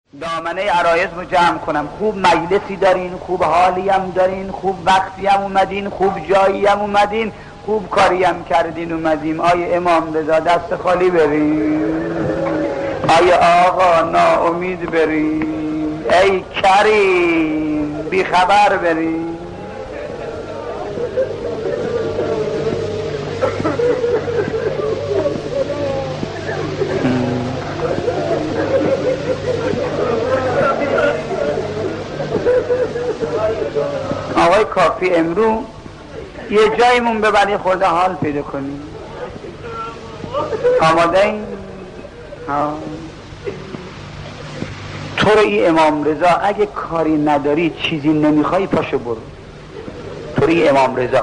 دامنه عرایض رو جمع کنم. خوب مجلسی دارین، خوب حالی هم دارین، خوب وقتی هم اومدین، خوب جایی هم اومدین، خوب کاری هم کردین اومدیم. آیه امام رضا دست خالی بریم، آیه آقا ناامید بریم، ای کریم بی خبر بریم. آقای کافی امرو یه جایمون ببری خورده حال پیدا کنیم. آماده این؟ تو رو ای امام رضا اگه کاری نداری چیزی نمیخوای پاشو برو. تو رو ای امام رضا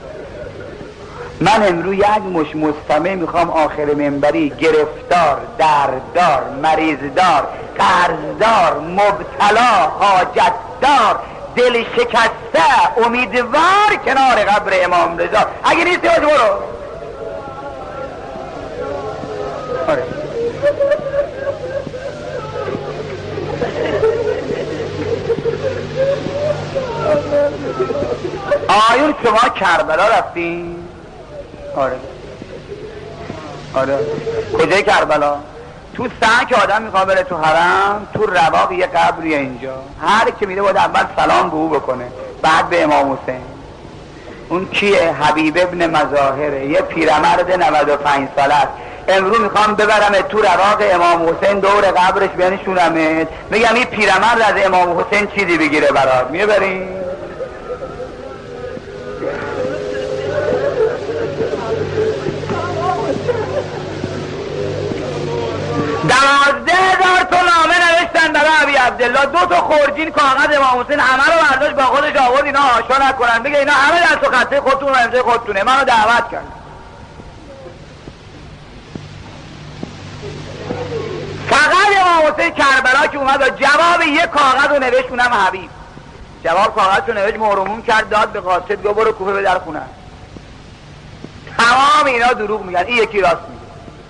من امرو یک مش مستمع میخوام آخر منبری گرفتار، درددار، مریضدار، قرضدار، مبتلا، حاجتدار، دل شکسته، امیدوار کنار قبر امام رضا. اگه نیستی باید برو. آره آیون شما کربلا رفتین؟ آره کجای کربلا؟ تو سعی که آدم میخواد بره تو حرم، تو رواق یه قبریه اینجا، هر که میره باید اول سلام به او بکنه، بعد به امام حسین. اون کیه؟ حبیب ابن مظاهره، یه پیرمرد 95 ساله است. امروز میخوام ببرم تو رواق امام حسین دور قبرش بنشونمت، میگم این پیرمرد از امام حسین چیزی بگیره برات، میبریم؟ $12,000 تا نامه نوشتن برای ابی عبدالله. 2 تا خورجین کاغذ امام حسین همه رو برداشت با خودش آورد اینا آشا نکنن، بگه اینا همه دست و خطه خودتون و امضای خودتونه، منو دعوت کرد. فقط امام حسین کربلا که اومد جواب یه کاغذ رو نوشت، اونم حبیب. جواب کاغذ رو نوشت، مهرمون کرد، داد به قاصد، گفت برو کوفه به در خونه. تمام اینا دروغ میگن، این یکی راست میگه.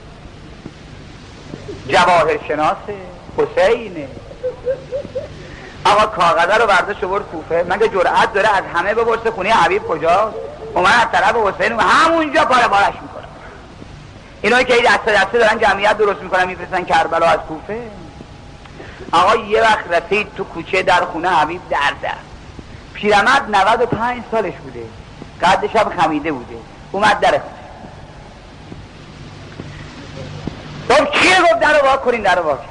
جواهر شناسه، حسینه. آقا کاغذه رو برداشت برد کوفه. مگه جرأت داره از همه بپرسه خونه حبیب کجاست؟ اومد از طرف حسین و همونجا پاره پارش میکنه. اینایی که دسته دارن جمعیت درست میکنن میفرستن کربلا از کوفه. آقا یه وقت رسید تو کوچه در خونه حبیب، در پیرمرد 95 سالش بوده، قدش هم خمیده بوده، اومد در خونه. گفت کیه؟ گفت در رو وا کنین. در رو وا کرد.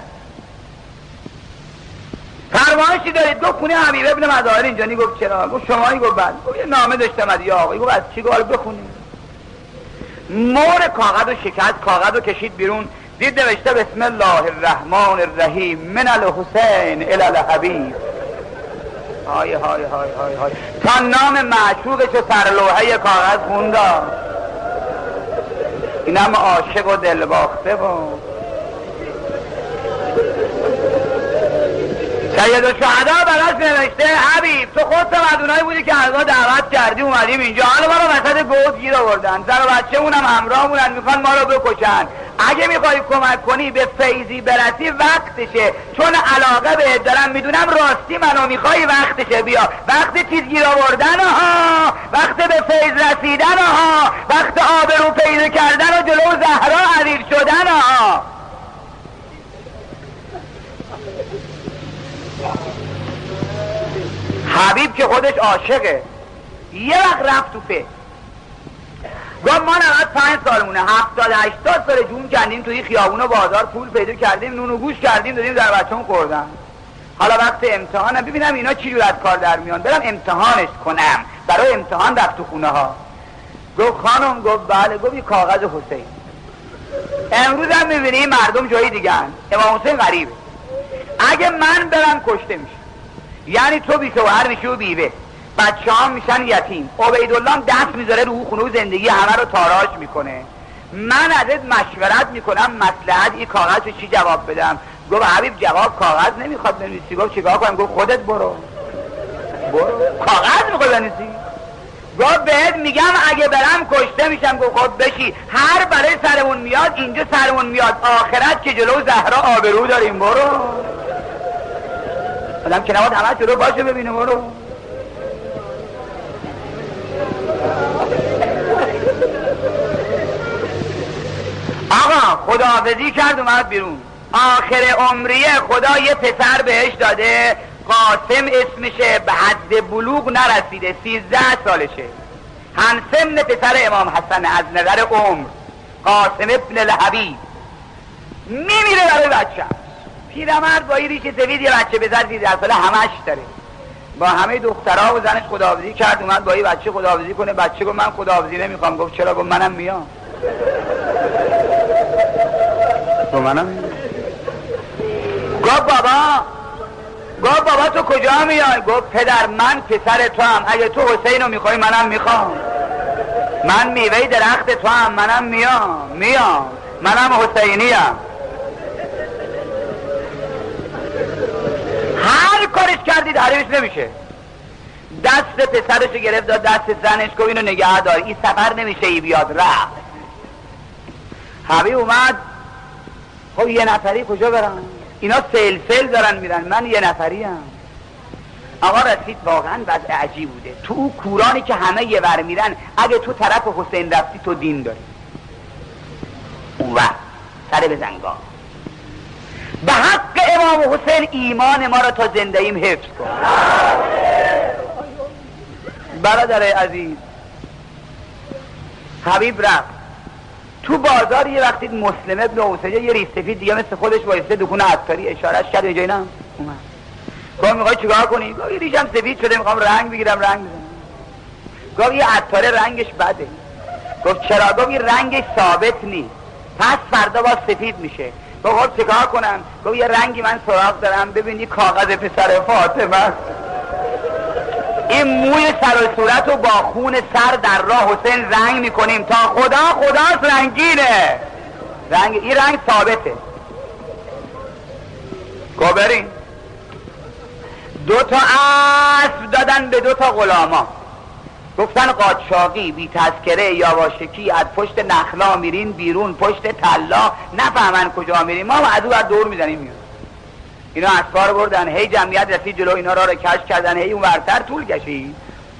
فرمایشی دارید؟ گفت خونه حبیب ابن مظاهر اینجانی. گفت چرا؟ گفت شمایی؟ گفت بعد. گفت یه نامه داشتم از یه آقایی. گفت از چی؟ گفت بخونیم. مور کاغذ رو شکست، کاغذ رو کشید بیرون، دید نوشته بسم الله الرحمن الرحیم من الحسین الی الحبیب. های های های های های تا نام معشوقش رو سر لوحه کاغذ خوندا. اینم عاشق و دلباخته بود. سید الشهدا براش نوشته حبیب تو خودت مدونایی بودی که از ما دعوت کردی اومدیم اینجا، حالا ما رو وسط گود گیر آوردن، زن و بچه اونم همراه مونن، میخوان ما رو بکشن. اگه میخوای کمک کنی به فیضی برسی وقتشه، چون علاقه بهت دارم، میدونم راستی منو میخوای، وقتشه. بیا وقت چیز گیر آوردن ها، وقت به فیض رسیدن ها، وقت آبرو پیدا کردن و جلو زهرا عزیز شدن ها. حبیب که خودش عاشقه، یه وقت رفت تو فکر، گفت ما 95 سالمونه، 70-80 سال جون کندیم توی خیابون و بازار، پول پیدا کردیم، نون و گوش کردیم، دادیم در بچه‌مون خوردن. حالا وقت امتحانم، ببینم اینا چی جور از کار در میان، برم امتحانش کنم. برای امتحان رفت تو خونه ها. گفت خانم؟ گفت بله. گفت این کاغذ حسین. امروز هم میبینی مردم جایی دیگن، امام حسین غریبه. اگه من برم کشته میشه، یعنی تو بیشوهر میشی و بیوه، بچه هم میشن یتیم، عبیدالله هم دست میذاره رو خونه و زندگی همه رو تاراج میکنه. من ازت مشورت میکنم مصلحت این کاغذ رو چی جواب بدم؟ گفت حبیب جواب کاغذ نمیخواد بنویسی. گفت چیکار کنم؟ گفت خودت برو کاغذ میخواد بنویسی. گفت بهت میگم اگه برم کشته میشم. گفت خود بشی، هر برای سرمون میاد اینجا سرمون میاد، آخرت که جلو زهرا آبرو داریم. برو آدم که نباید همه جلو باشه ببینه. برو آقا خداحافظی کرد اومد بیرون. آخر عمریه خدا یه پسر بهش داده، قاسم اسمشه، به حد بلوغ نرسیده، 13 سالشه، همسن پسر امام حسن از نظر عمر، قاسم ابن الحبیب. میمیره برای بچه. پیرمرد با این ریش سفید یه بچه بزر 13 ساله همش داره، با همه دخترها و زنش خداحافظی کرد، اومد با این بچه خداحافظی کنه. بچه گفت من خداحافظی نمیخوام. گفت چرا؟ گفت منم میام. گفت منم میام. گفت بابا تو کجا میای؟ گفت پدر من پسر تو هم، اگه تو حسین رو میخوای منم میخوام، من میوه درخت تو هم، منم میام، منم حسینی هم. هر کارش کردید حریفش نمیشه. دست پسرش گرفت داد دست زنش، گفت اینو نگه دار، این سفر نمیشه ای بیاد. رفت. حبیب اومد. خب یه نفری کجا برم؟ اینا سلسل دارن میرن، من یه نفری هم. آقا رسید واقعا وضع عجیب بوده. تو او کورانی که همه یه ور میرن، اگه تو طرف حسین رفتی تو دین داری. اون وقت سر به زنگاه، به حق امام حسین ایمان ما را تا زنده ایم حفظ کن. برادر عزیز، حبیب رفت تو بازار. یه وقتی مسلم ابن اوسجه یه ریش سفید دیگه مثل خودش وایسته دکون عطاری اشارش کرد اینجا اینم اومد. گفت میخوای چیکار کنی؟ گفت یه ریشم سفید شده میخوام رنگ بگیرم رنگ بزنم. گفت یه عطار رنگش بده. گفت چرا؟ گفت این رنگش ثابت نیست، پس فردا با سفید میشه. گفت چیکار کنم؟ گفت یه رنگی من سراغ دارم، ببینی کاغذ پسر فاطمه، این موی سر و صورت رو با خون سر در راه حسین رنگ میکنیم تا خداست رنگینه، این رنگ ثابته. گفت بریم. 2 اسب دادن به 2 غلاما، گفتن قاچاقی بی تذکره یا واشکی از پشت نخلا میرین بیرون، پشت تلا نفهمن کجا میرین، ما از اون دور میزنیم میرون. اینا اسفار بردن، هی جمعیت رسید جلو اینا را کش کردن، هی اون ورتر طول کشید.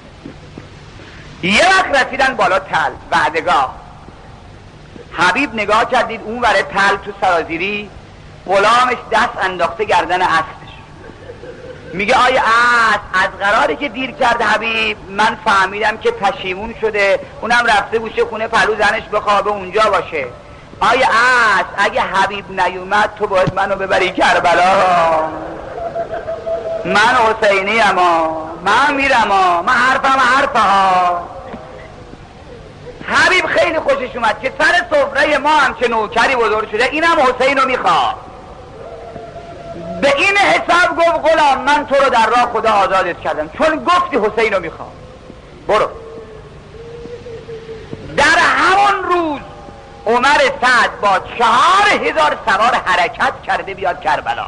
یه وقت رسیدن بالا تل وعدگاه. حبیب نگاه کردید اون ور تل تو سرازیری غلامش دست انداخته گردن اسبش. میگه آیا از قراری که دیر کرد حبیب من فهمیدم که پشیمون شده، اونم رفته بوشه خونه پلو زنش بخوابه اونجا باشه. آیا اگه حبیب نیومد تو باید منو ببری کربلا، من حسینی اما من میرم، من حرفها. حبیب خیلی خوشش اومد که سر سفره ما هم چه نوکری بزرگ شده، اینم حسین رو میخواد. به این حساب گفت غلام من تو رو در راه خدا آزادت کردم چون گفتی حسین رو میخوام، برو. در همون روز عمر سعد با 4000 سوار حرکت کرده بیاد کربلا.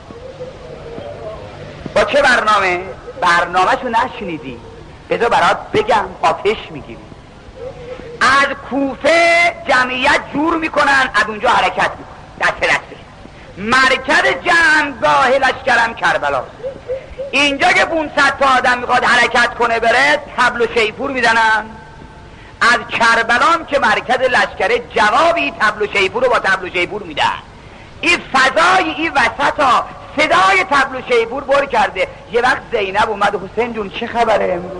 با چه برنامه؟ برنامه‌شو نشنیدی؟ بذار برات بگم، آتش میگیری. از کوفه جمعیت جور میکنن، از اونجا حرکت میکنن دست مرکز جمعگاه لشکرم کربلاست. اینجا که 500 تا آدم میخواد حرکت کنه بره طبل و شیپور میزنن. از کربلام که مرکز لشکره جوابی طبل و شیپور رو با طبل و شیپور میدن. این فضای این وسط ها صدای طبل و شیپور بر کرده. یه وقت زینب اومد، حسین جون چه خبره امروز؟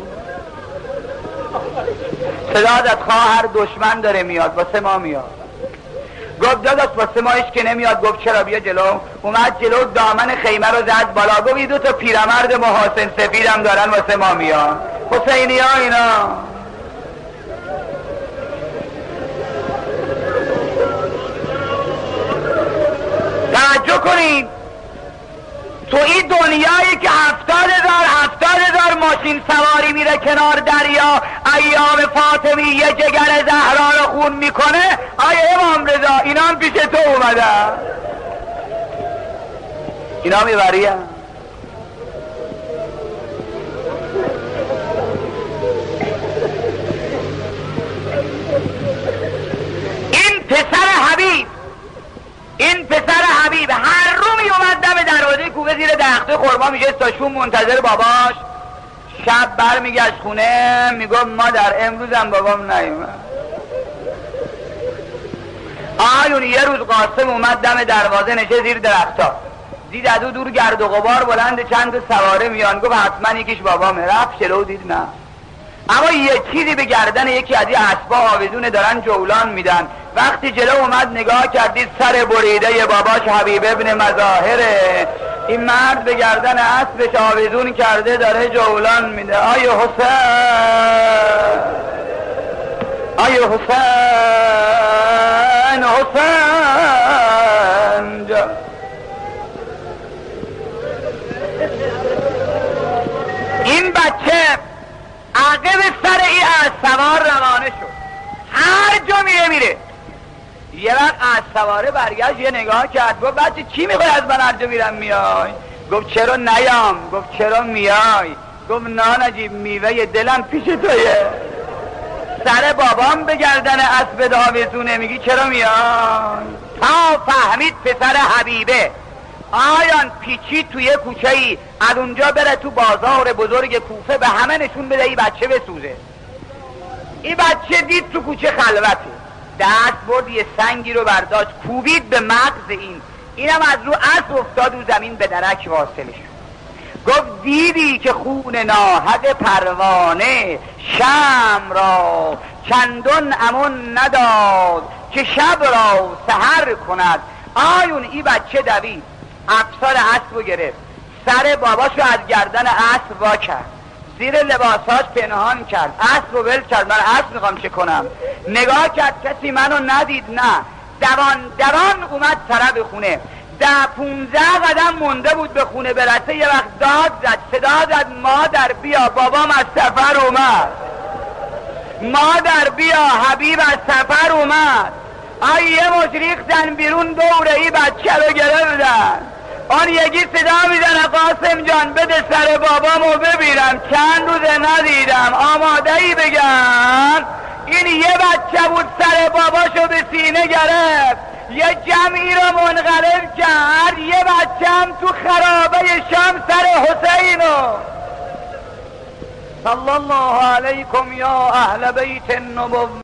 صدا داد خواهر دشمن داره میاد واسه ما میاد. گفت داداش واسه ما که نمیاد. گفت چرا؟ بیا جلو. اومد جلو دامن خیمه رو زد بالا. گفت 2 تا پیرمرد محاسن سفیدم دارن واسه ما میاد، حسینی ها اینا. توجه کنید تو این دنیایی که 70,000 ماشین سواری میره کنار دریا، ایام فاطمی یه جگر زهرا رو خون میکنه. آیا امام رضا اینا هم پیش تو اومده، اینا میبریم. این پسر حبیب هر رو می اومد دم دروازه کوفه زیر وقت خورما میشه تاشون منتظر باباش. شب بر میگشت خونه میگفت مادر امروزم بابام نیومد. آیون یه روز قاسم اومد دم دروازه نشه زیر درختا، دید از دور گرد و غبار بلند چند تا سواره میان، گفت حتما یکیش بابامه. رفت جلو دید نه، اما یه چیزی به گردن یکی از این اسبا آویزونه دارن جولان میدن. وقتی جلو اومد نگاه کردید سر بریده باباش حبیب ابن مظاهره. این مرد به گردن اسبش آویزون کرده داره جولان میده. آی حسین، آی حسین، حسین جا. این بچه عقب سر این اسوار روانه شد، هر جا میره. یه وقت اسواره برگشت یه نگاه کرد، گفت بچه چی میخوای از من هر جا میرم میای؟ گفت چرا نیام؟ گفت چرا میای؟ گفت نانجیب میوه دلم پیش تویه. سر بابام به گردن اسب آویزونه میگی چرا میای؟ تا فهمید پسر حبیبه. آیان پیچید توی کوچه ای، از اونجا بره تو بازار بزرگ کوفه به همه نشون بده این بچه بسوزه. این بچه دید تو کوچه خلوته، دست برد یه سنگی رو برداشت کوبید به مغز اینم از رو اسب افتاد و زمین به درک واصل شد. گفت دیدی که خون ناحق پروانه شمع را چندان امان نداد که شب را سحر کند. آیون این بچه دوید، افسار اسب رو گرفت، سر باباشو از گردن اسب وا کرد، زیر لباساش پنهان کرد، اسب رو ول کرد. من اسب میخوام چه کنم؟ نگاه کرد کسی منو ندید، نه. دوان اومد طرف خونه، 10-15 قدم مونده بود به خونه برسه. یه وقت داد زد، صدا زد مادر بیا بابام از سفر اومد، مادر بیا حبیب از سفر اومد. یه مش ریختن بیرون دوره ای بچه رو گرفتن. آن یکی صدا میزنه قاسم جان بده سر بابامو ببینم، چند روزه ندیدم، آماده ای بگم؟ این یه بچه بود سر باباشو به سینه گرفت، یه جمعی رو منقلب کرد. یه بچه هم تو خرابه شام سر حسینو. صلی الله علیکم یا اهل بیت النبوة.